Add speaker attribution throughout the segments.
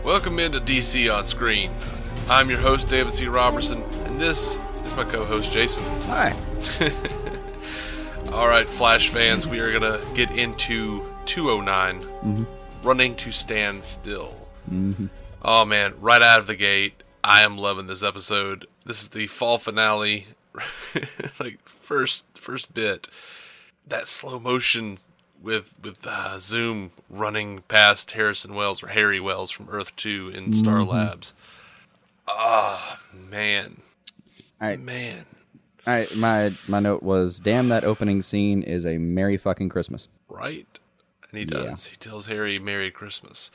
Speaker 1: Welcome into DC On Screen. I'm your host, David C. Robertson, and this is my co-host, Jason.
Speaker 2: Hi.
Speaker 1: Alright, Flash fans, we are going to get into 209, Running to Stand Still. Oh man, right out of the gate, I am loving this episode. This is the fall finale, like first bit. That slow motion with Zoom running past Harrison Wells, or Harry Wells from Earth 2 in Star Labs. Ah, man. Man.
Speaker 2: My note was, damn, that opening scene is a Merry fucking Christmas.
Speaker 1: Right? And he does.
Speaker 2: Yeah.
Speaker 1: He tells Harry Merry Christmas.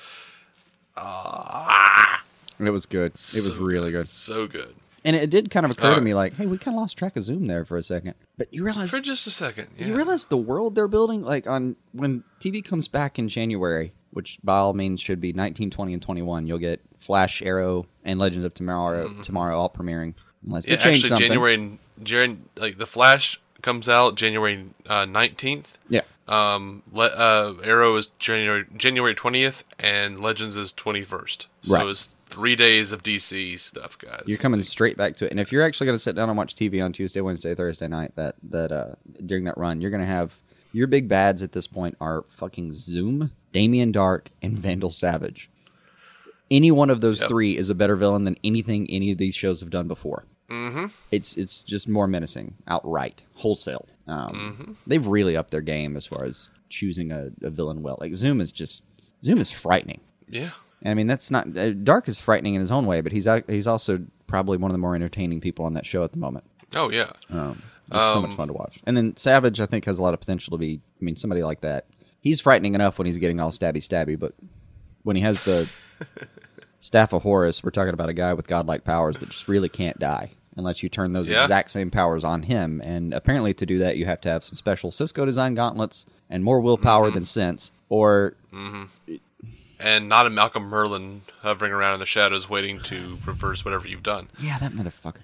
Speaker 2: It was good. It was really good.
Speaker 1: So good.
Speaker 2: And it did kind of occur to me like, hey, we kind of lost track of Zoom there for a second. But you realize...
Speaker 1: For just a second, yeah.
Speaker 2: You realize the world they're building? Like, when TV comes back in January, which by all means should be 19, 20, and 21, you'll get Flash, Arrow, and Legends of Tomorrow all premiering. Unless they change something.
Speaker 1: January, like, the Flash comes out January 19th.
Speaker 2: Yeah.
Speaker 1: Arrow is January 20th, and Legends is 21st. So
Speaker 2: Right.
Speaker 1: it's 3 days of DC stuff, guys.
Speaker 2: You're coming straight back to it. And if you're actually going to sit down and watch TV on Tuesday, Wednesday, Thursday night, that during that run, you're going to have... Your big bads at this point are fucking Zoom, Damien Dark, and Vandal Savage. Any one of those three is a better villain than anything any of these shows have done before. Mm-hmm. It's just more menacing, outright, wholesale. They've really upped their game as far as choosing a villain well. Like Zoom is frightening.
Speaker 1: Yeah.
Speaker 2: I mean, that's not... Dark is frightening in his own way, but he's also probably one of the more entertaining people on that show at the moment.
Speaker 1: Oh, yeah.
Speaker 2: It's so much fun to watch. And then Savage, I think, has a lot of potential to be... I mean, somebody like that. He's frightening enough when he's getting all stabby, but when he has the Staff of Horus, we're talking about a guy with godlike powers that just really can't die unless you turn those exact same powers on him. And apparently to do that, you have to have some special Cisco-designed gauntlets and more willpower than sense, or...
Speaker 1: And not a Malcolm Merlin hovering around in the shadows waiting to reverse whatever you've done.
Speaker 2: Yeah, that motherfucker.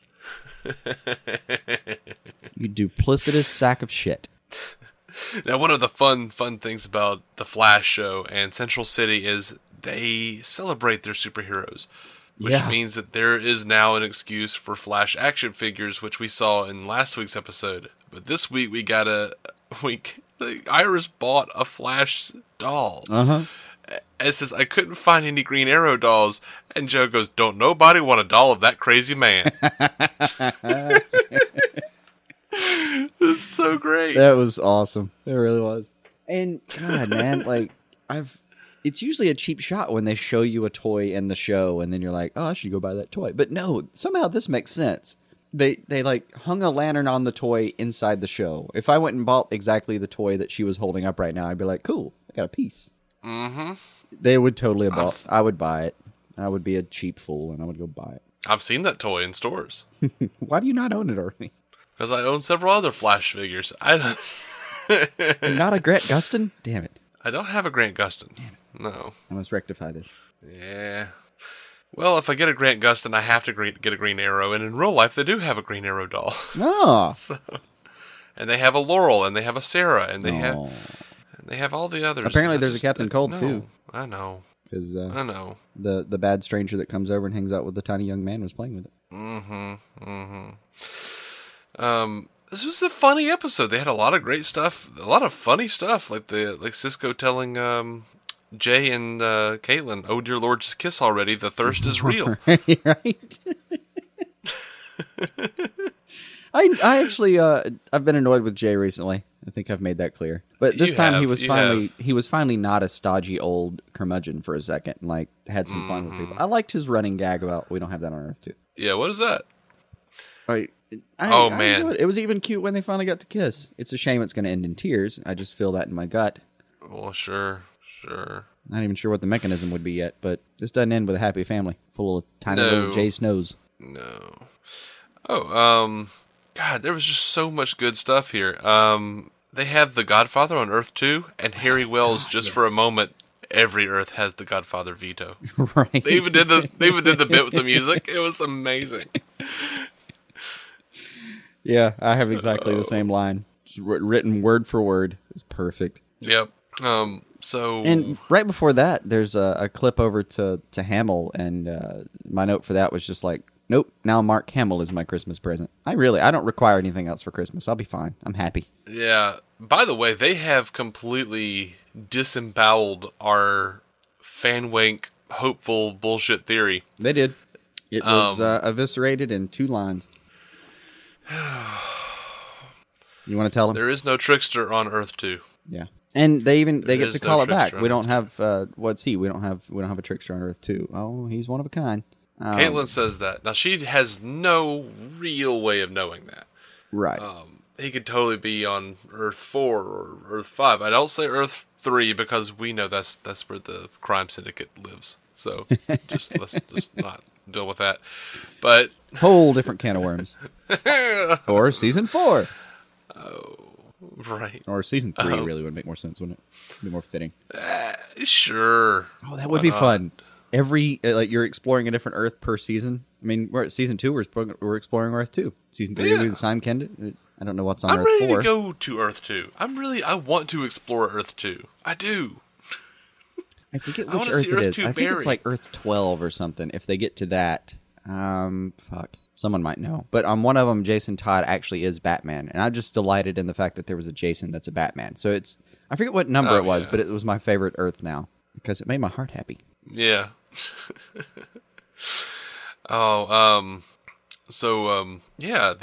Speaker 2: You duplicitous sack of shit.
Speaker 1: Now, one of the fun things about the Flash show and Central City is they celebrate their superheroes, which means that there is now an excuse for Flash action figures, which we saw in last week's episode. But this week we got Iris bought a Flash doll. It says, I couldn't find any Green Arrow dolls. And Joe goes, don't nobody want a doll of that crazy man. It's so great.
Speaker 2: That was awesome. It really was. And, God, man, like, it's usually a cheap shot when they show you a toy in the show, and then you're like, oh, I should go buy that toy. But no, somehow this makes sense. They like, hung a lantern on the toy inside the show. If I went and bought exactly the toy that she was holding up right now, I'd be like, cool, I got a piece. They would totally I would buy it. I would be a cheap fool, and I would go buy it.
Speaker 1: I've seen that toy in stores.
Speaker 2: Why do you not own it already?
Speaker 1: Because I own several other Flash figures.
Speaker 2: You're not a Grant Gustin? Damn it.
Speaker 1: I don't have a Grant Gustin. No.
Speaker 2: I must rectify this.
Speaker 1: Yeah. Well, if I get a Grant Gustin, I have to get a Green Arrow, and in real life, they do have a Green Arrow doll.
Speaker 2: No.
Speaker 1: And they have a Laurel, and they have a Sarah, and they have all the others.
Speaker 2: Apparently, there's a Captain Cold too.
Speaker 1: I know.
Speaker 2: Because
Speaker 1: I know
Speaker 2: the bad stranger that comes over and hangs out with the tiny young man was playing with it.
Speaker 1: This was a funny episode. They had a lot of great stuff, a lot of funny stuff, like Cisco telling Jay and Caitlin, "Oh dear Lord, just kiss already. The thirst is real."
Speaker 2: Right. I actually I've been annoyed with Jay recently. I think I've made that clear. But this time he was finally not a stodgy old curmudgeon for a second, and like had some fun with people. I liked his running gag about we don't have that on Earth too.
Speaker 1: Yeah, what is that?
Speaker 2: Right.
Speaker 1: Man,
Speaker 2: it was even cute when they finally got to kiss. It's a shame it's going to end in tears. I just feel that in my gut.
Speaker 1: Well, sure.
Speaker 2: Not even sure what the mechanism would be yet, but this doesn't end with a happy family full of tiny little Jay Snows.
Speaker 1: No. God, there was just so much good stuff here. They have The Godfather on Earth 2, and Harry Wells, for a moment, every Earth has the Godfather veto.
Speaker 2: Right.
Speaker 1: They even did the bit with the music. It was amazing.
Speaker 2: Yeah, I have exactly the same line. Just written word for word. It's perfect.
Speaker 1: Yep. So
Speaker 2: And right before that, there's a clip over to Hamill, and my note for that was just like, nope, now Mark Hamill is my Christmas present. I don't require anything else for Christmas. I'll be fine. I'm happy.
Speaker 1: yeah. By the way, they have completely disemboweled our fanwank hopeful bullshit theory.
Speaker 2: They did. It was eviscerated in 2 lines. You want to tell them?
Speaker 1: There is no trickster on Earth 2.
Speaker 2: Yeah. And they get
Speaker 1: is
Speaker 2: to
Speaker 1: no
Speaker 2: call it back.
Speaker 1: trickster on
Speaker 2: We don't have what's he? We don't have a trickster on Earth 2. Oh, he's one of a kind.
Speaker 1: Caitlin says that. Now, she has no real way of knowing that.
Speaker 2: Right.
Speaker 1: He could totally be on Earth 4 or Earth 5. I don't say Earth 3 because we know that's where the crime syndicate lives. So let's just not deal with that. But
Speaker 2: Whole different can of worms. Or season 4.
Speaker 1: right.
Speaker 2: Or season 3 really would make more sense, wouldn't it? Be more fitting.
Speaker 1: Sure.
Speaker 2: Oh, that would be fun. Every you're exploring a different Earth per season. I mean, we're at season 2. We're exploring Earth 2. Season 3 will be the same kind. I don't know what's on
Speaker 1: I'm
Speaker 2: Earth
Speaker 1: ready
Speaker 2: 4.
Speaker 1: to go to Earth 2. I want to explore Earth 2. I do.
Speaker 2: I forget
Speaker 1: I
Speaker 2: which
Speaker 1: wanna
Speaker 2: Earth
Speaker 1: see
Speaker 2: it
Speaker 1: Earth
Speaker 2: is.
Speaker 1: 2
Speaker 2: I think it's
Speaker 1: buried.
Speaker 2: like Earth 12 or something. If they get to that, fuck, someone might know. But on one of them, Jason Todd actually is Batman, and I'm just delighted in the fact that there was a Jason that's a Batman. So I forget what number it was,
Speaker 1: yeah.
Speaker 2: but it was my favorite Earth now because it made my heart happy.
Speaker 1: Yeah. Yeah,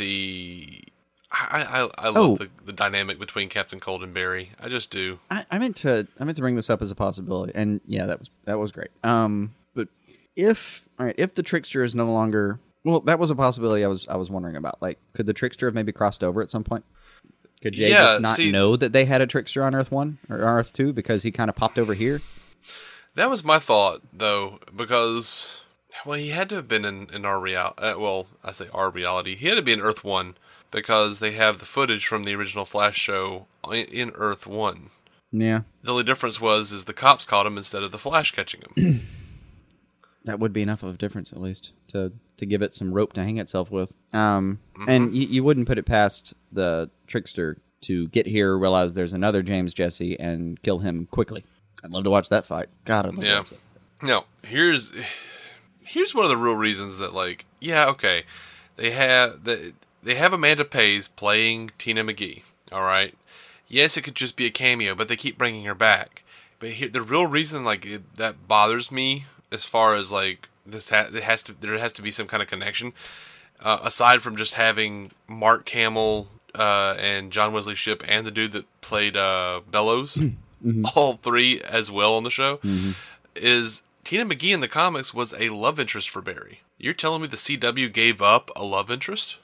Speaker 1: I love the dynamic between Captain Cold and Barry. I just do.
Speaker 2: I meant to bring this up as a possibility, and yeah, that was great. But if the Trickster is no longer, well, that was a possibility I was wondering about. Like, could the Trickster have maybe crossed over at some point? Could Jay just not know that they had a Trickster on Earth 1 or Earth 2 because he kind of popped over here?
Speaker 1: That was my thought, though, because, well, he had to have been in our reality. I say our reality. He had to be in Earth 1 because they have the footage from the original Flash show in Earth 1.
Speaker 2: Yeah.
Speaker 1: The only difference is the cops caught him instead of the Flash catching him.
Speaker 2: That would be enough of a difference, at least, to give it some rope to hang itself with. And you wouldn't put it past the Trickster to get here, realize there's another James Jesse, and kill him quickly. I'd love to watch that fight. God, I'd love to watch that.
Speaker 1: Now, here's one of the real reasons that, like, yeah, okay, they have Amanda Pays playing Tina McGee, all right? Yes, it could just be a cameo, but they keep bringing her back. But the real reason, like, that bothers me, as far as, like, there has to be some kind of connection, aside from just having Mark Hamill and John Wesley Shipp and the dude that played Bellows, all 3 as well on the show, is Tina McGee in the comics was a love interest for Barry. You're telling me the CW gave up a love interest?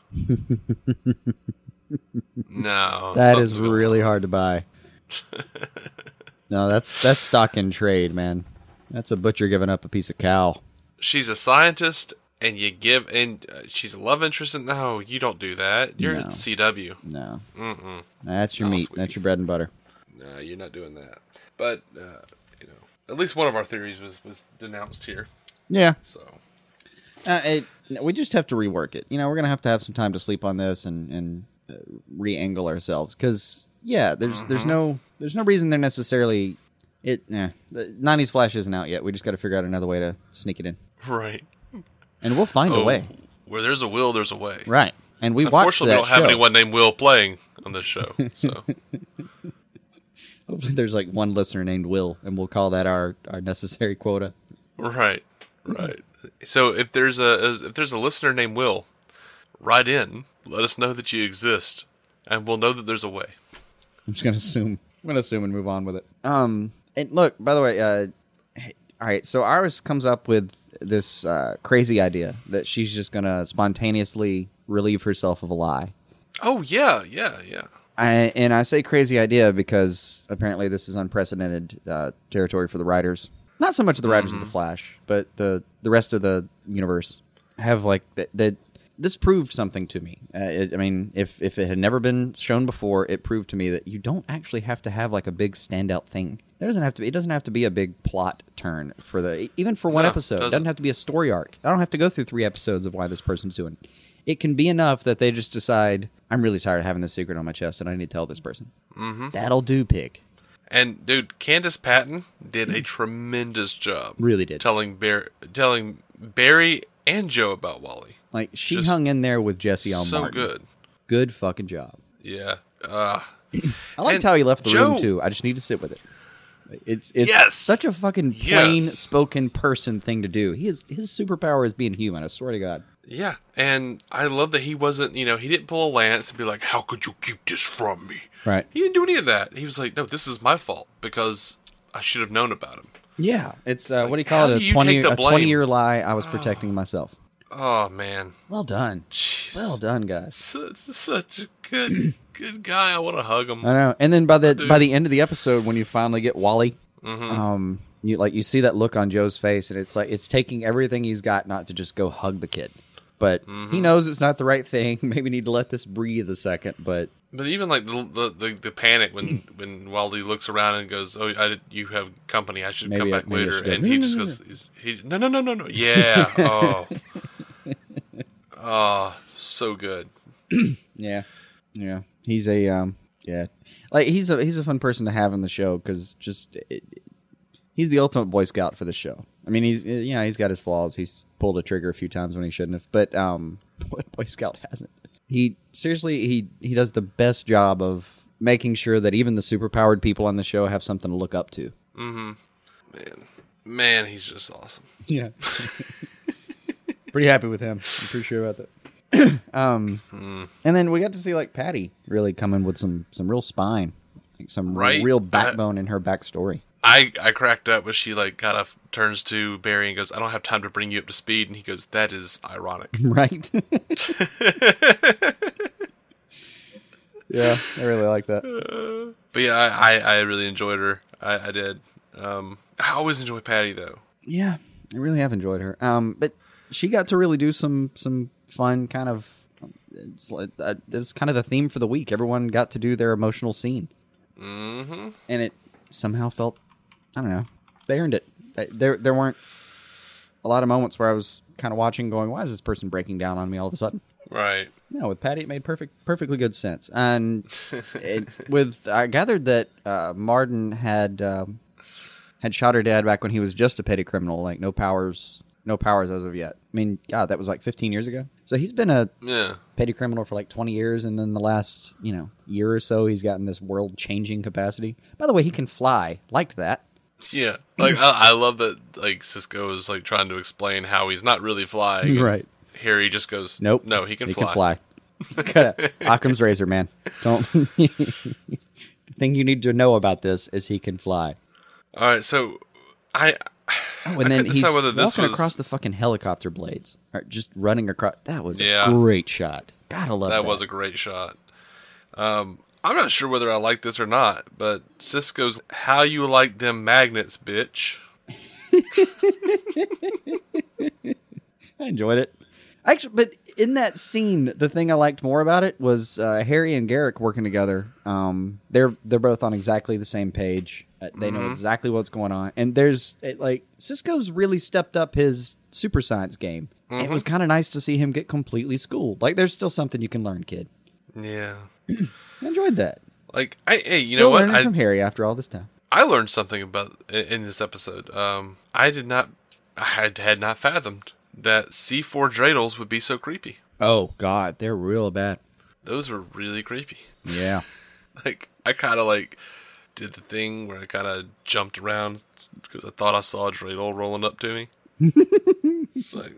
Speaker 1: No.
Speaker 2: That is really hard to buy. No, that's stock in trade, man. That's a butcher giving up a piece of cow.
Speaker 1: She's a scientist, and she's a love interest. No, you don't do that. You're at CW.
Speaker 2: No. That's your meat.
Speaker 1: Sweetie.
Speaker 2: That's your bread and butter.
Speaker 1: No, you're not doing that. But, at least one of our theories was denounced here.
Speaker 2: Yeah.
Speaker 1: So,
Speaker 2: we just have to rework it. We're going to have some time to sleep on this and re-angle ourselves. Because, yeah, there's no reason they're necessarily... The 90s Flash isn't out yet. We just got to figure out another way to sneak it in.
Speaker 1: right.
Speaker 2: And we'll find a way.
Speaker 1: Where there's a will, there's a way.
Speaker 2: Right. And we watched that
Speaker 1: Unfortunately, we don't have
Speaker 2: show.
Speaker 1: anyone named Will playing on this show. So
Speaker 2: Hopefully there's like one listener named Will, and we'll call that our necessary quota.
Speaker 1: Right. So if there's a listener named Will, write in. Let us know that you exist, and we'll know that there's a way.
Speaker 2: I'm just gonna assume. And move on with it. And look, by the way, all right. So Iris comes up with this crazy idea that she's just gonna spontaneously relieve herself of a lie.
Speaker 1: Oh yeah.
Speaker 2: I say crazy idea because apparently this is unprecedented territory for the writers. Not so much the writers of the Flash, but the rest of the universe have like that. This proved something to me. If it had never been shown before, it proved to me that you don't actually have to have like a big standout thing. It doesn't have to be a big plot turn even for one episode. It doesn't have to be a story arc. I don't have to go through 3 episodes of why this person's doing it. It can be enough that they just decide, I'm really tired of having this secret on my chest and I need to tell this person. That'll do, pig.
Speaker 1: And dude, Candace Patton did a tremendous job.
Speaker 2: Really did.
Speaker 1: telling Barry and Joe about Wally.
Speaker 2: Like, she
Speaker 1: Just
Speaker 2: hung in there with Jesse L.
Speaker 1: So
Speaker 2: Martin.
Speaker 1: good.
Speaker 2: Good fucking job.
Speaker 1: Yeah.
Speaker 2: I liked
Speaker 1: And
Speaker 2: how he left the
Speaker 1: Joe-
Speaker 2: room, too. I just need to sit with it. It's
Speaker 1: Yes!
Speaker 2: such a fucking plain-spoken person thing to do. His superpower is being human, I swear to God.
Speaker 1: Yeah, and I love that he wasn't, he didn't pull a lance and be like, how could you keep this from me?
Speaker 2: Right.
Speaker 1: He didn't do any of that. He was like, no, this is my fault because I should have known about him.
Speaker 2: Yeah. It's, what do you
Speaker 1: how
Speaker 2: call it?
Speaker 1: do you take the
Speaker 2: A
Speaker 1: blame?
Speaker 2: 20-year lie. I was protecting myself.
Speaker 1: Oh, man.
Speaker 2: Well done.
Speaker 1: Jeez.
Speaker 2: Well done, guys.
Speaker 1: Such a good guy. I want to hug him.
Speaker 2: I know. And then by the end of the episode, when you finally get Wally, you see that look on Joe's face, and it's like it's taking everything he's got not to just go hug the kid. But he knows it's not the right thing. Maybe need to let this breathe a second. But
Speaker 1: even like the panic when Wally looks around and goes, "Oh, you have company. I should come back later." And he just goes, "No. Yeah. Oh, oh, so good.
Speaker 2: Yeah. He's a like he's a fun person to have in the show because he's the ultimate Boy Scout for the show. I mean, he's got his flaws. He's pulled a trigger a few times when he shouldn't have, but what Boy Scout hasn't? He does the best job of making sure that even the superpowered people on the show have something to look up to.
Speaker 1: Man, he's just awesome.
Speaker 2: Yeah. Pretty happy with him. I'm pretty sure about that. And then we got to see like Patty really come in with some real spine, like some real backbone in her backstory.
Speaker 1: I cracked up when she like kind of turns to Barry and goes, "I don't have time to bring you up to speed," and he goes, "That is ironic."
Speaker 2: Right. Yeah, I really like that.
Speaker 1: But yeah, I really enjoyed her. I did. I always enjoy Patty though.
Speaker 2: Yeah, I really have enjoyed her. But she got to really do some fun kind of. It was kind of the theme for the week. Everyone got to do their emotional scene, and it somehow felt. I don't know. They earned it. There weren't a lot of moments where I was kind of watching, going, "Why is this person breaking down on me all of a sudden?"
Speaker 1: Right.
Speaker 2: No, with Patty, it made perfectly good sense. And I gathered that Martin had shot her dad back when he was just a petty criminal, like no powers as of yet. I mean, God, that was like 15 years ago. So he's been a petty criminal for like 20 years, and then the last year or so, he's gotten this world-changing capacity. By the way, he can fly. Liked that.
Speaker 1: Yeah, like I love that. Like Cisco is like trying to explain how he's not really flying.
Speaker 2: Right.
Speaker 1: Here he just goes,
Speaker 2: nope.
Speaker 1: No, he can fly.
Speaker 2: He can fly. It's got Occam's razor, man. Don't. The thing you need to know about this is he can fly.
Speaker 1: All right, so
Speaker 2: and then he's walking across the fucking helicopter blades, or just running across. That was a great shot. Gotta love that.
Speaker 1: That was a great shot. I'm not sure whether I like this or not, but Cisco's "How you like them magnets, bitch."
Speaker 2: I enjoyed it. Actually, but in that scene, the thing I liked more about it was Harry and Garrick working together. They're both on exactly the same page. They know exactly what's going on, and Cisco's really stepped up his super science game. And it was kind of nice to see him get completely schooled. Like, there's still something you can learn, kid.
Speaker 1: Yeah,
Speaker 2: I enjoed that.
Speaker 1: Like, you
Speaker 2: still
Speaker 1: know what?
Speaker 2: Learning from Harry after all this time.
Speaker 1: I learned something in this episode. I had not fathomed that C4 dreidels would be so creepy.
Speaker 2: Oh God, they're real bad.
Speaker 1: Those were really creepy.
Speaker 2: Yeah.
Speaker 1: Like, I kind of like did the thing where I kind of jumped around because I thought I saw a dreidel rolling up to me. It's like,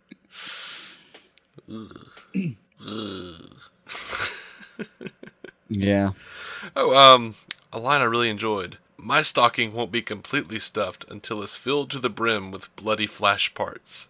Speaker 2: yeah.
Speaker 1: Oh, a line I really enjoyed. My stocking won't be completely stuffed until it's filled to the brim with bloody flash parts.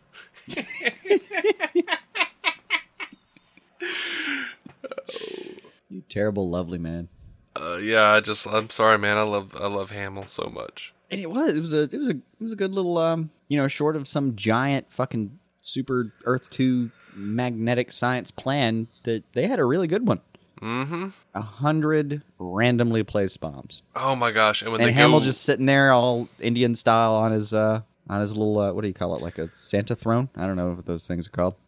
Speaker 2: You terrible, lovely man.
Speaker 1: Yeah, I'm sorry, man. I love Hamill so much.
Speaker 2: And it was a good little short of some giant fucking super Earth 2 magnetic science plan, that they had a really good one. 100 randomly placed bombs.
Speaker 1: Oh my gosh! And
Speaker 2: Hamill just sitting there all Indian style on his little what do you call it, like a Santa throne? I don't know what those things are called.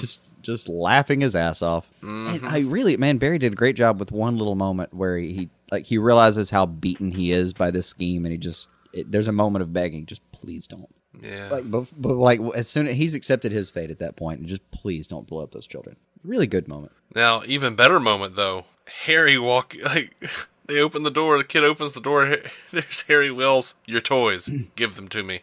Speaker 2: Just laughing his ass off. And Barry did a great job with one little moment where he like he realizes how beaten he is by this scheme, and there's a moment of begging, just please don't.
Speaker 1: Yeah.
Speaker 2: Like, but like as soon as he's accepted his fate at that point, and just please don't blow up those children. Really good moment.
Speaker 1: Now, even better moment though. Harry they open the door. The kid opens the door. There's Harry Wells. Your toys. Give them to me.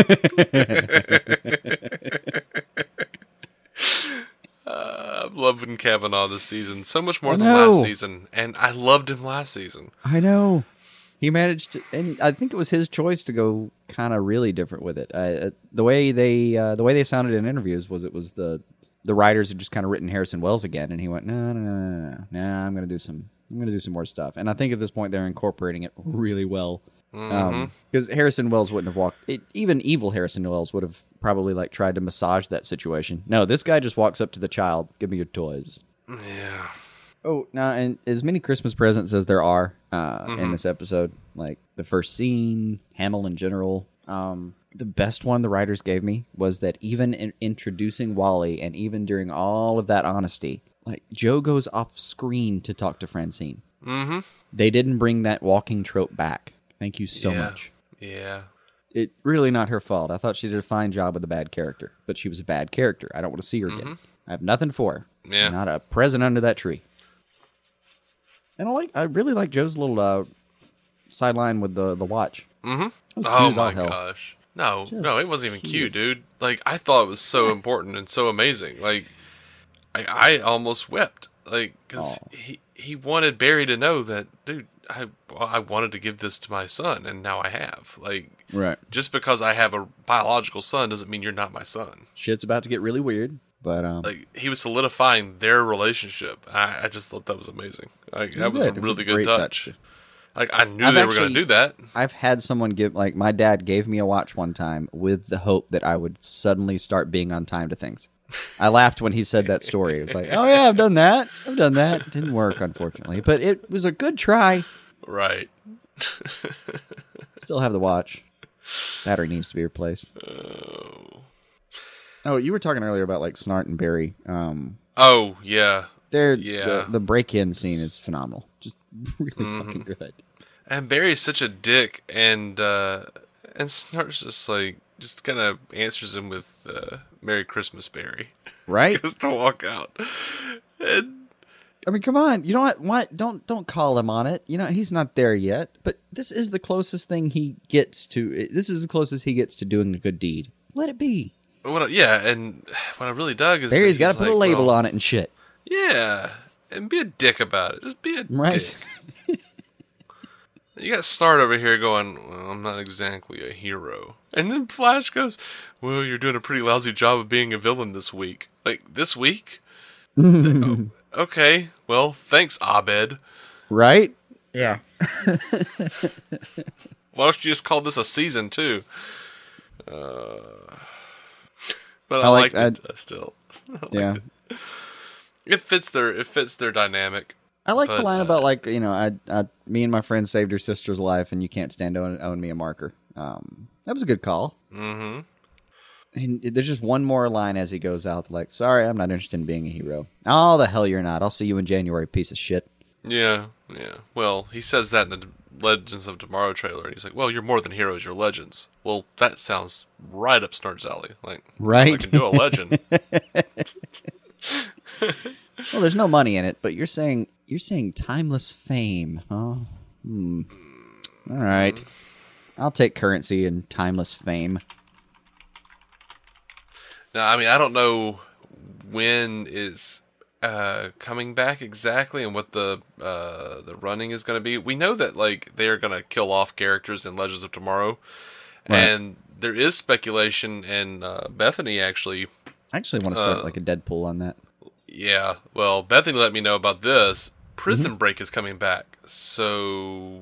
Speaker 1: I'm loving Kavanaugh this season so much more than last season, and I loved him last season.
Speaker 2: I know. He managed to, and I think it was his choice to go kind of really different with it. The way they sounded in interviews was the writers had just kind of written Harrison Wells again, and he went, no, I'm going to do some more stuff. And I think at this point they're incorporating it really well. Because Harrison Wells wouldn't have even evil Harrison Wells would have probably like tried to massage that situation. No, this guy just walks up to the child, give me your toys.
Speaker 1: Yeah.
Speaker 2: Oh, now, and as many Christmas presents as there are in this episode, like the first scene, Hamill in general, the best one the writers gave me was that even in introducing Wally and even during all of that honesty, like Joe goes off screen to talk to Francine.
Speaker 1: Mm-hmm.
Speaker 2: They didn't bring that walking trope back. Thank you so much.
Speaker 1: Yeah.
Speaker 2: It really not her fault. I thought she did a fine job with a bad character, but she was a bad character. I don't want to see her again. I have nothing for her.
Speaker 1: Yeah.
Speaker 2: Not a present under that tree. And I really like Joe's little sideline with the watch.
Speaker 1: Mm-hmm. Oh my gosh. No, it wasn't even cute, dude. Like, I thought it was so important and so amazing. Like, I almost wept. Like, because he wanted Barry to know that, dude, I wanted to give this to my son, and now I have. Like,
Speaker 2: right.
Speaker 1: Just because I have a biological son doesn't mean you're not my son.
Speaker 2: Shit's about to get really weird, but
Speaker 1: like, he was solidifying their relationship. I just thought that was amazing. Like, that was a really good touch. Like, I knew they were going to do that.
Speaker 2: I've had someone my dad gave me a watch one time with the hope that I would suddenly start being on time to things. I laughed when he said that story. It was like, oh yeah, I've done that. It didn't work, unfortunately, but it was a good try.
Speaker 1: Right.
Speaker 2: Still have the watch. Battery needs to be replaced. Oh, you were talking earlier about like Snart and Barry.
Speaker 1: Oh, yeah.
Speaker 2: The break-in scene is phenomenal. Just really fucking good.
Speaker 1: And Barry's such a dick, and Snart's just kind of answers him with "Merry Christmas, Barry."
Speaker 2: Right?
Speaker 1: Goes to walk out. And
Speaker 2: I mean, come on. You know what? Don't call him on it. You know, he's not there yet. But this is the closest thing he gets to. This is the closest he gets to doing a good deed. Let it be.
Speaker 1: and what I really dug is
Speaker 2: Barry's got to put a label on it and shit.
Speaker 1: Yeah, and be a dick about it. Just be a
Speaker 2: dick.
Speaker 1: You got Snart over here going, well, I'm not exactly a hero. And then Flash goes, well, you're doing a pretty lousy job of being a villain this week. Like, this week? Okay, well, thanks, Abed.
Speaker 2: Right? Yeah.
Speaker 1: Why don't you just call this a season, too? But I liked it still.
Speaker 2: Yeah.
Speaker 1: It fits their dynamic.
Speaker 2: I like the line about, like, you know, me and my friend saved your sister's life, and you can't stand to own me a marker. That was a good call. Mm-hmm. And there's just one more line as he goes out, like, sorry, I'm not interested in being a hero. Oh, the hell you're not. I'll see you in January, piece of shit.
Speaker 1: Yeah. Well, he says that in the Legends of Tomorrow trailer, and he's like, well, you're more than heroes, you're legends. Well, that sounds right up Snart's alley. Like,
Speaker 2: right?
Speaker 1: I can do a legend.
Speaker 2: Well, there's no money in it, but you're saying timeless fame, huh? All right. I'll take currency and timeless fame.
Speaker 1: Now, I mean, I don't know when is coming back exactly and what the running is going to be. We know that, like, they are going to kill off characters in Legends of Tomorrow. Right. And there is speculation, and Bethany actually...
Speaker 2: I actually want to start like a Deadpool on that.
Speaker 1: Yeah, well, Bethany let me know about this. Prison Break is coming back, so...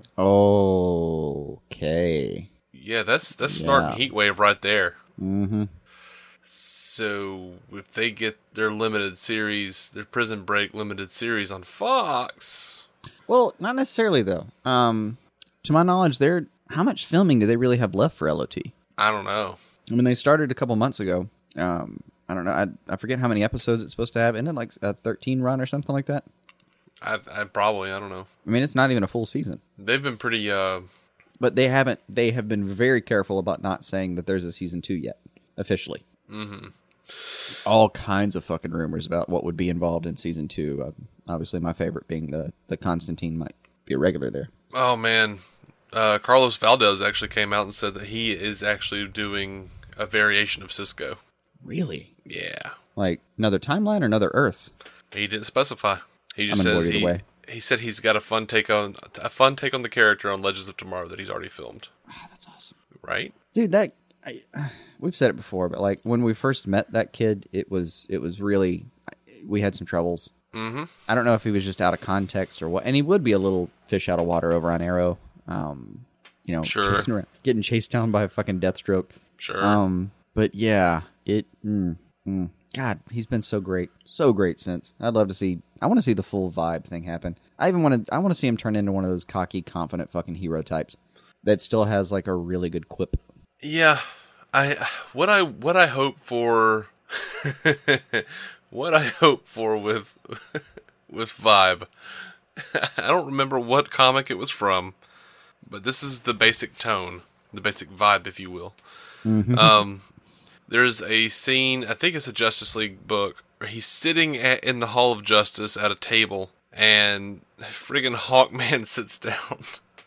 Speaker 2: Okay.
Speaker 1: Yeah, that's Snart and Heatwave right there.
Speaker 2: Mm-hmm.
Speaker 1: So, if they get their limited series, their Prison Break limited series on Fox...
Speaker 2: Well, not necessarily, though. To my knowledge, how much filming do they really have left for LOT?
Speaker 1: I don't know.
Speaker 2: I mean, they started a couple months ago. I don't know. I forget how many episodes it's supposed to have. Isn't it like a 13 run or something like that?
Speaker 1: I probably, I don't know.
Speaker 2: I mean, it's not even a full season.
Speaker 1: They've been pretty,
Speaker 2: But they haven't. They have been very careful about not saying that there's a season 2 yet, officially.
Speaker 1: Mm-hmm.
Speaker 2: All kinds of fucking rumors about what would be involved in season 2. Obviously, my favorite being the Constantine might be a regular there.
Speaker 1: Oh, man. Carlos Valdez actually came out and said that he is actually doing a variation of Cisco.
Speaker 2: Really?
Speaker 1: Yeah.
Speaker 2: Like another timeline or another Earth?
Speaker 1: He didn't specify. He just
Speaker 2: I'm on board
Speaker 1: says
Speaker 2: either way.
Speaker 1: he said he's got a fun take on the character on Legends of Tomorrow that he's already filmed.
Speaker 2: Oh, that's awesome,
Speaker 1: Right?
Speaker 2: dude. We've said it before, but like when we first met that kid, it was really, we had some troubles.
Speaker 1: Mm-hmm.
Speaker 2: I don't know if he was just out of context or what, and he would be a little fish out of water over on Arrow.
Speaker 1: Sure.
Speaker 2: Getting chased down by a fucking Deathstroke.
Speaker 1: Sure.
Speaker 2: But yeah, God, he's been so great since. I'd love to see. I want to see the full vibe thing happen. I want to see him turn into one of those cocky, confident fucking hero types that still has like a really good quip.
Speaker 1: Yeah, what I hope for what I hope for with Vibe. I don't remember what comic it was from, but this is the basic tone, the basic vibe, if you will.
Speaker 2: Mm-hmm.
Speaker 1: There's a scene, I think it's a Justice League book, where he's sitting in the Hall of Justice at a table, and friggin' Hawkman sits down.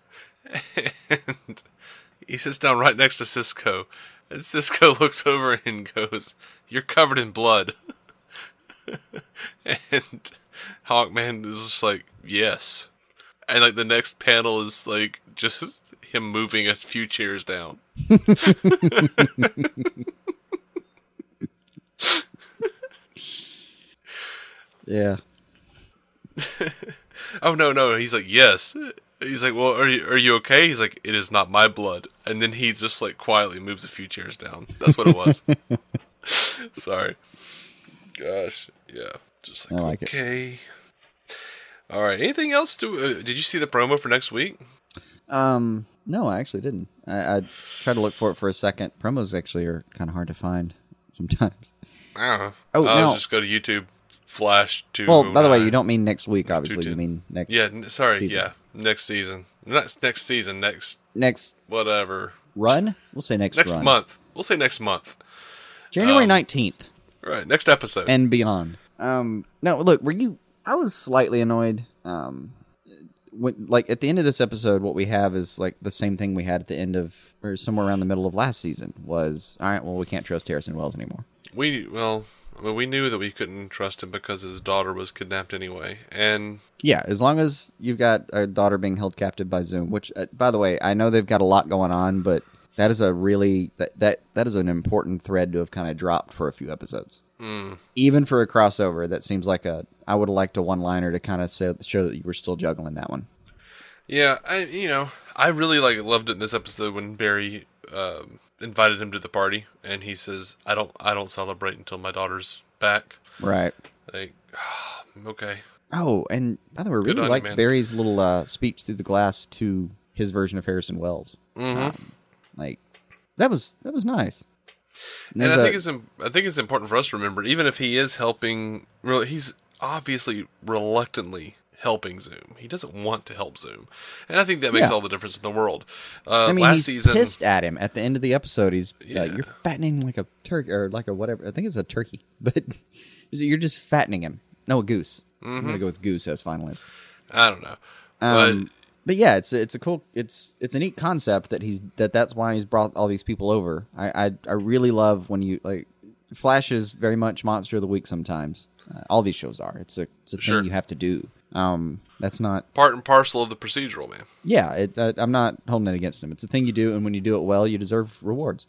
Speaker 1: And he sits down right next to Cisco. And Cisco looks over and goes, "You're covered in blood." And Hawkman is just like, "Yes." And like the next panel is like just him moving a few chairs down.
Speaker 2: Yeah.
Speaker 1: Oh no! He's like, "Yes." He's like, "Well, are you okay?" He's like, "It is not my blood." And then he just like quietly moves a few chairs down. That's what it was. Sorry. Gosh, yeah. Just like,
Speaker 2: I like
Speaker 1: okay. All right. Anything else to? Did you see the promo for next week?
Speaker 2: No, I actually didn't. I tried to look for it for a second. Promos actually are kind of hard to find sometimes.
Speaker 1: I don't know.
Speaker 2: Oh, no.
Speaker 1: Just go to YouTube. Flash to.
Speaker 2: Well, by the way, you don't mean next week, obviously. You mean next.
Speaker 1: Yeah, sorry.
Speaker 2: season.
Speaker 1: Yeah, next season. Next season.
Speaker 2: Next
Speaker 1: whatever.
Speaker 2: run. We'll say next run.
Speaker 1: Month. We'll say next month.
Speaker 2: January 19th.
Speaker 1: Right. Next episode.
Speaker 2: And beyond. No, look. I was slightly annoyed. Like at the end of this episode, what we have is like the same thing we had at the end of, or somewhere around the middle of last season. Was all right. Well, we can't trust Harrison Wells anymore.
Speaker 1: We knew that we couldn't trust him because his daughter was kidnapped anyway, and
Speaker 2: yeah, as long as you've got a daughter being held captive by Zoom, which, by the way, I know they've got a lot going on, but that is a really that is an important thread to have kind of dropped for a few episodes. Even for a crossover, that seems like I would have liked a one-liner to kind of show that you were still juggling that one.
Speaker 1: Yeah, I really loved it in this episode when Barry invited him to the party, and he says, "I don't celebrate until my daughter's back."
Speaker 2: Right.
Speaker 1: Like, okay.
Speaker 2: Oh, and by the way, I really liked Barry's little speech through the glass to his version of Harrison Wells.
Speaker 1: Mm-hmm.
Speaker 2: That was nice.
Speaker 1: And I think it's important for us to remember, even if he is helping, he's obviously reluctantly helping Zoom. He doesn't want to help Zoom, and I think that makes all the difference in the world. Last season,
Speaker 2: pissed at him at the end of the episode. He's you're fattening like a turkey, or like a whatever. I think it's a turkey, but you're just fattening him. No, a goose. I'm gonna go with goose as final answer.
Speaker 1: I don't know,
Speaker 2: but yeah, it's a cool, it's a neat concept that's why he's brought all these people over. I really love when you like. Flash is very much monster of the week sometimes. All these shows are. It's a thing you have to do. That's not
Speaker 1: part and parcel of the procedural, man.
Speaker 2: Yeah, I'm not holding it against him. It's a thing you do, and when you do it well, you deserve rewards.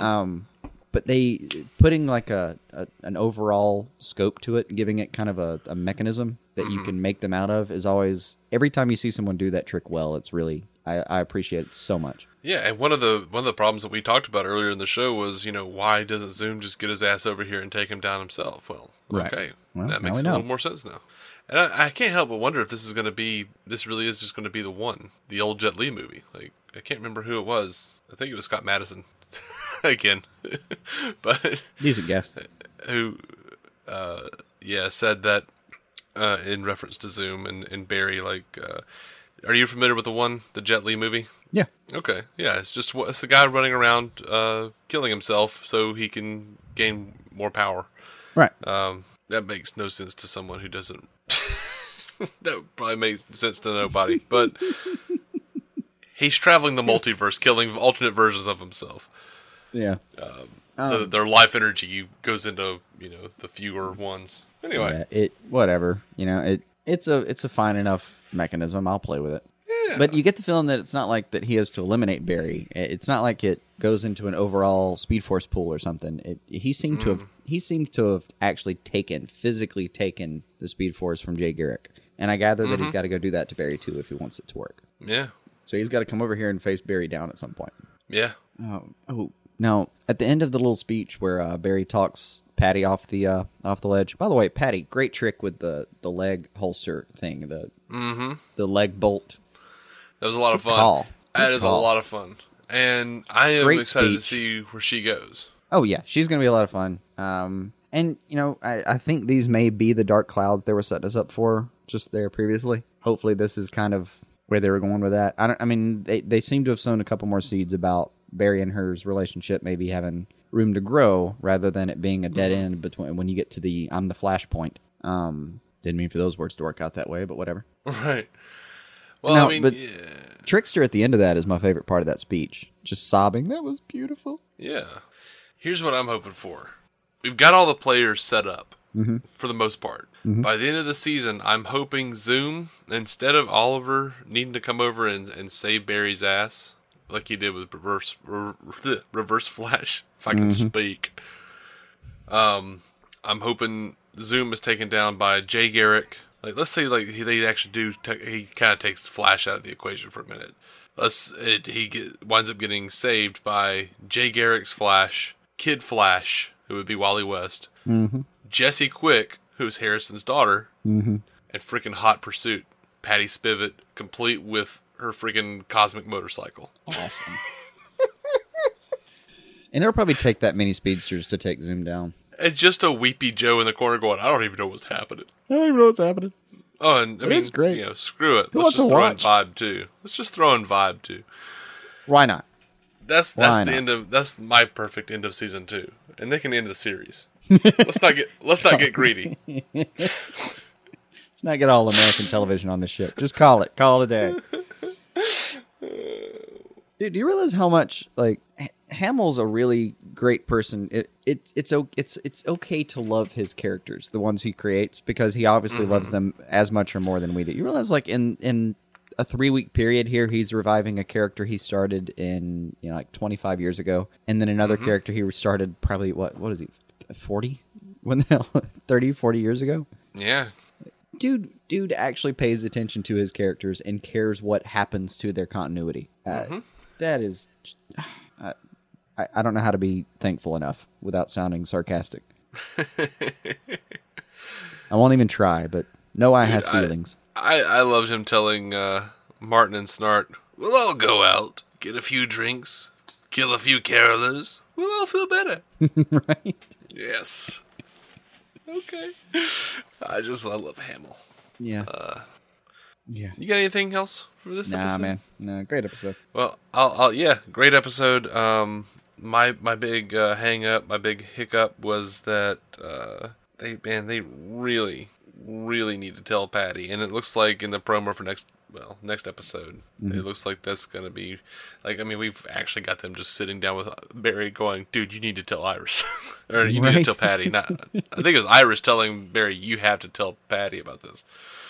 Speaker 2: But they putting like an overall scope to it, giving it kind of a mechanism that you can make them out of, is always, every time you see someone do that trick well, it's really, I appreciate it so much.
Speaker 1: Yeah, and one of the problems that we talked about earlier in the show was, why doesn't Zoom just get his ass over here and take him down himself? Well, okay, that makes a little more sense now. And I can't help but wonder if this really is just going to be the old Jet Li movie. Like, I can't remember who it was. I think it was Scott Madison again, but
Speaker 2: decent guess.
Speaker 1: Who, said that in reference to Zoom and Barry. Like, are you familiar with the Jet Li movie?
Speaker 2: Yeah.
Speaker 1: Okay, yeah, it's a guy running around killing himself so he can gain more power.
Speaker 2: Right.
Speaker 1: That makes no sense to someone who doesn't. That probably makes sense to nobody, but he's traveling the multiverse, killing alternate versions of himself.
Speaker 2: Yeah.
Speaker 1: So that their life energy goes into the fewer ones. Anyway,
Speaker 2: yeah, whatever. It's a fine enough mechanism. I'll play with it.
Speaker 1: Yeah.
Speaker 2: But you get the feeling that it's not like that he has to eliminate Barry. It's not like it goes into an overall Speed Force pool or something. He seemed to have actually physically taken the Speed Force from Jay Garrick. And I gather that he's got to go do that to Barry too if he wants it to work.
Speaker 1: Yeah.
Speaker 2: So he's got to come over here and face Barry down at some point.
Speaker 1: Yeah.
Speaker 2: Oh, now at the end of the little speech where Barry talks Patty off the ledge. By the way, Patty, great trick with the leg holster thing, the leg bolt.
Speaker 1: That was a lot of fun. That is a lot of fun, and I am excited to see where she goes.
Speaker 2: Oh yeah, she's going to be a lot of fun. And I think these may be the dark clouds they were setting us up for just there previously. Hopefully, this is kind of where they were going with that. I mean, they seem to have sown a couple more seeds about Barry and her's relationship maybe having room to grow rather than it being a dead end between when you get to the I'm the Flashpoint. Didn't mean for those words to work out that way, but whatever.
Speaker 1: Right. Well,
Speaker 2: Trickster at the end of that is my favorite part of that speech. Just sobbing. That was beautiful.
Speaker 1: Yeah. Here's what I'm hoping for. We've got all the players set up for the most part. Mm-hmm. By the end of the season, I'm hoping Zoom, instead of Oliver needing to come over and save Barry's ass, like he did with Reverse Flash, if I can speak. I'm hoping Zoom is taken down by Jay Garrick. Like, let's say they actually he kind of takes Flash out of the equation for a minute. Winds up getting saved by Jay Garrick's Flash, Kid Flash, who would be Wally West, Jesse Quick, who's Harrison's daughter, and freaking Hot Pursuit, Patty Spivot, complete with her freaking cosmic motorcycle.
Speaker 2: Awesome. And it'll probably take that many speedsters to take Zoom down.
Speaker 1: And just a weepy Joe in the corner going, I don't even know what's happening.
Speaker 2: I don't even know what's happening.
Speaker 1: Oh, and I mean, it's great. Screw it. Let's just throw in Vibe too.
Speaker 2: Why not?
Speaker 1: That's the end of. That's my perfect end of season 2, and they can end the series. Let's not get greedy.
Speaker 2: Let's not get all American television on this ship. Just call it a day. Dude, do you realize how much Hamill's a really great person? It's okay to love his characters, the ones he creates, because he obviously loves them as much or more than we do. You realize, in a 3-week period here, he's reviving a character he started in 25 years ago, and then another character he started probably what is he, 40? When the hell, 30, 40 years ago?
Speaker 1: Yeah.
Speaker 2: Dude actually pays attention to his characters and cares what happens to their continuity. That is, I don't know how to be thankful enough without sounding sarcastic. I won't even try, but I have feelings.
Speaker 1: I loved him telling Martin and Snart, we'll all go out, get a few drinks, kill a few carolers, we'll all feel better.
Speaker 2: Right?
Speaker 1: Yes. Okay. I love Hamill.
Speaker 2: Yeah.
Speaker 1: Yeah. You got anything else for this episode?
Speaker 2: Nah, man. No, great episode.
Speaker 1: Well, great episode. My big hang up, my big hiccup was that they really need to tell Patty, and it looks like in the promo for next episode, it looks like that's gonna be we've actually got them just sitting down with Barry going, dude, you need to tell Iris. Or you need to tell Patty. I think it was Iris telling Barry, you have to tell Patty about this.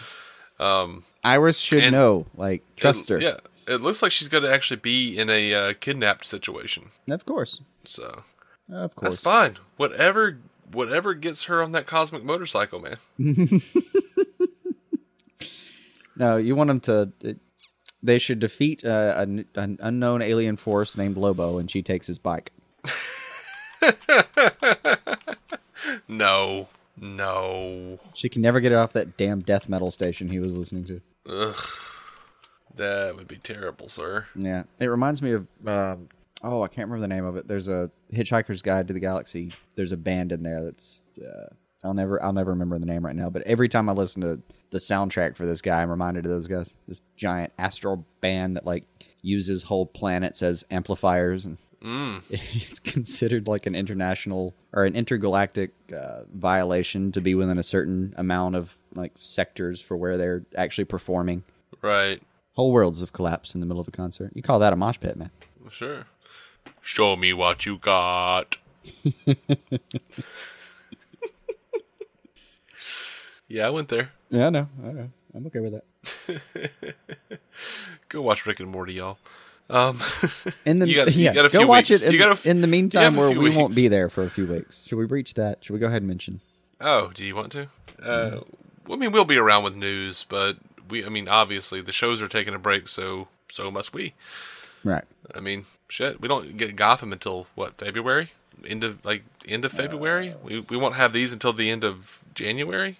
Speaker 2: Iris should know. Trust her.
Speaker 1: Yeah, it looks like she's going to actually be in a kidnapped situation.
Speaker 2: Of course.
Speaker 1: So,
Speaker 2: of course,
Speaker 1: that's fine. Whatever gets her on that cosmic motorcycle, man.
Speaker 2: No, you want them to. They should defeat an unknown alien force named Lobo, and she takes his bike.
Speaker 1: No.
Speaker 2: She can never get off that damn death metal station he was listening to.
Speaker 1: Ugh. That would be terrible, sir.
Speaker 2: Yeah. It reminds me of, I can't remember the name of it. There's a Hitchhiker's Guide to the Galaxy. There's a band in there that's, I'll never remember the name right now. But every time I listen to the soundtrack for this guy, I'm reminded of those guys. This giant astral band that like uses whole planets as amplifiers, and it's considered like an international or an intergalactic violation to be within a certain amount of like sectors for where they're actually performing.
Speaker 1: Right.
Speaker 2: Whole worlds have collapsed in the middle of a concert. You call that a mosh pit, man?
Speaker 1: Sure. Show me what you got. Yeah, I went there.
Speaker 2: Yeah, I know. I'm okay with that.
Speaker 1: Go watch Rick and Morty, y'all.
Speaker 2: In the
Speaker 1: you got a few
Speaker 2: go watch
Speaker 1: weeks.
Speaker 2: it in the meantime where we won't
Speaker 1: weeks.
Speaker 2: be there for a few weeks. Should we reach that? Should we go ahead and mention?
Speaker 1: Oh, do you want to? I mean, we'll be around with news, but obviously the shows are taking a break, so must we.
Speaker 2: Right.
Speaker 1: I mean, shit, we don't get Gotham until what, February? End of February? We won't have these until the end of January?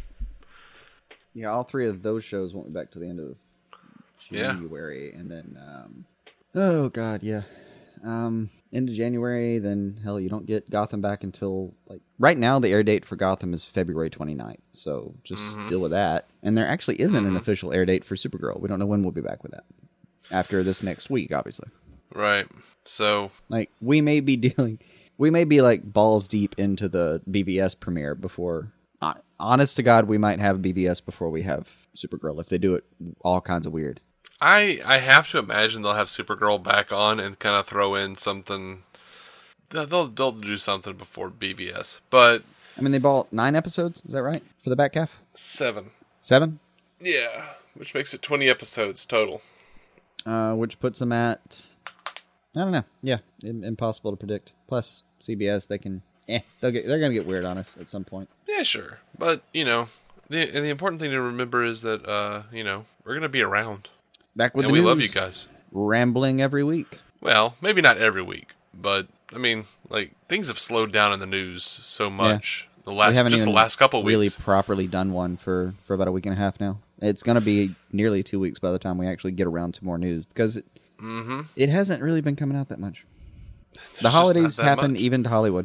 Speaker 2: Yeah, all three of those shows won't be back to the end of January, and then oh god, yeah. End of January, then hell, you don't get Gotham back until like right now. The air date for Gotham is February 29th, so just deal with that. And there actually isn't an official air date for Supergirl. We don't know when we'll be back with that after this next week, obviously.
Speaker 1: Right. So
Speaker 2: like we may be like balls deep into the BVS premiere before. Honest to God, we might have BVS before we have Supergirl if they do it all kinds of weird.
Speaker 1: I have to imagine they'll have Supergirl back on and kind of throw in something. They'll do something before BVS, but
Speaker 2: I mean they bought 9 episodes. Is that right for the back half?
Speaker 1: 7.
Speaker 2: 7?
Speaker 1: Yeah, which makes it 20 episodes total.
Speaker 2: Which puts them at I don't know. Yeah, impossible to predict. Plus CBS, they're gonna get weird on us at some point.
Speaker 1: Yeah, sure, but the important thing to remember is that we're gonna be around.
Speaker 2: Back with
Speaker 1: and
Speaker 2: the news.
Speaker 1: We love you guys.
Speaker 2: Rambling every week.
Speaker 1: Well, maybe not every week, but I mean, like things have slowed down in the news so much.
Speaker 2: Yeah.
Speaker 1: The last couple weeks.
Speaker 2: Really properly done one for about a week and a half now. It's going to be nearly 2 weeks by the time we actually get around to more news because it hasn't really been coming out that much. The holidays happen even to Hollywood.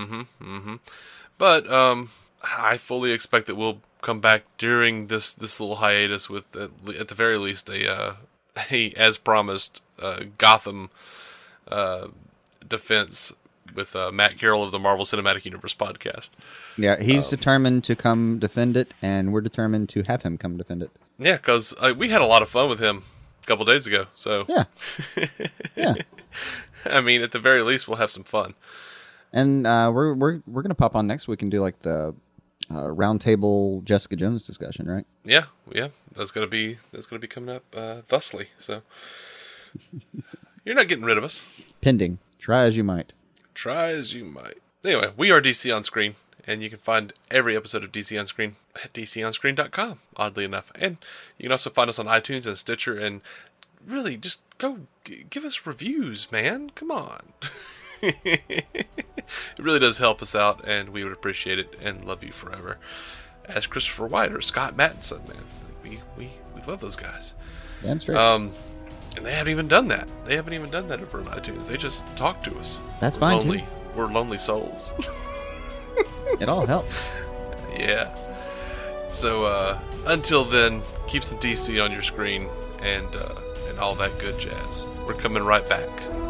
Speaker 1: But I fully expect that we'll come back during this little hiatus with at the very least a as promised Gotham defense with Matt Carroll of the Marvel Cinematic Universe podcast.
Speaker 2: Yeah, he's determined to come defend it, and we're determined to have him come defend it.
Speaker 1: Yeah, because we had a lot of fun with him a couple days ago. So
Speaker 2: yeah.
Speaker 1: I mean, at the very least, we'll have some fun.
Speaker 2: And we're gonna pop on next week and do like the roundtable Jessica Jones discussion, right?
Speaker 1: Yeah, that's gonna be coming up thusly. So you're not getting rid of us.
Speaker 2: Pending. Try as you might.
Speaker 1: Anyway, we are DC On Screen, and you can find every episode of DC On Screen at DCOnScreen.com, oddly enough. And you can also find us on iTunes and Stitcher, and really just go give us reviews, man. Come on. It really does help us out, and we would appreciate it and love you forever. As Christopher White or Scott Mattinson, man. We love those guys.
Speaker 2: Damn straight.
Speaker 1: And they haven't even done that. They haven't even done that over on iTunes. They just talk to us.
Speaker 2: That's fine, too.
Speaker 1: We're lonely souls.
Speaker 2: It all helps.
Speaker 1: Yeah. So, until then, keep some DC on your screen and all that good jazz. We're coming right back.